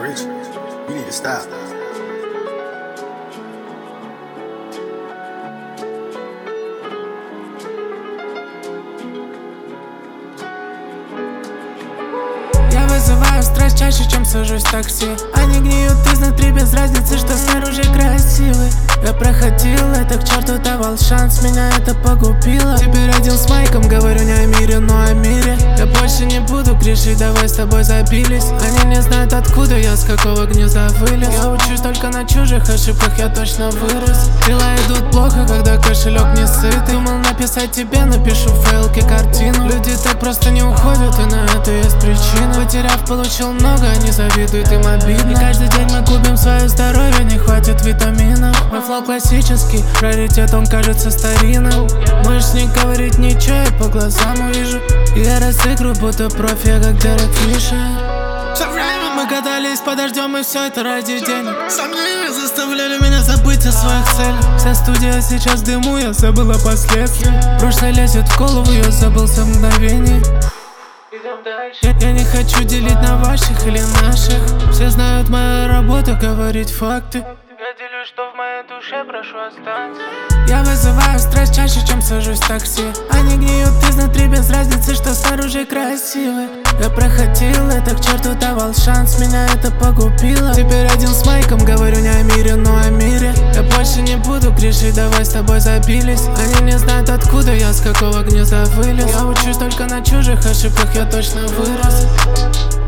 rich. You need to stop. Я вызываю страсть чаще, чем сажусь в такси. Они гниют изнутри без разницы, что снаружи красивый. Я проходил это, к черту давал шанс, меня это погубило. Теперь один с майком, говорю не о мире, но о мире. Я больше не буду грешить, давай с тобой забились. Они не знают откуда я, с какого гнезда вылез. Я учусь только на чужих ошибках, я точно вырос. Дела идут плохо, когда кошелек не сытый. Думал написать тебе, напишу в фейлке картину. Люди так просто не уходят, и на это есть причина. Потеряв, получил много, они завидуют, им обидно. И каждый день мы губим свое здоровье, не хватит витаминов. Мой флоу классический, раритет, он кажется старинным. Можешь не говорить ничего, я по глазам увижу. Я разыгрываю, будто профи, я как Дерек Фишер. Все время мы катались под дождем, и все это ради денег. Сомнения заставляли меня забыть о своих целях. Вся студия сейчас в дыму, я забыл о последствиях. Прошлое лезет в голову, я забылся в мгновение. Я не хочу делить на ваших или наших. Все знают мою работу, говорить факты. Я делюсь, что в моей душе, прошу останься. Я вызываю страсть чаще, чем сажусь в такси. Они гниют изнутри без разницы, что снаружи красивый. Я проходил это, к черту давал шанс, меня это погубило. Теперь один с майком, говорю не о мире, но о мире. Я больше не буду грешить, давай с тобой забились. Они не знают откуда я, с какого гнезда вылез. Я учусь только на чужих ошибках, я точно вырос.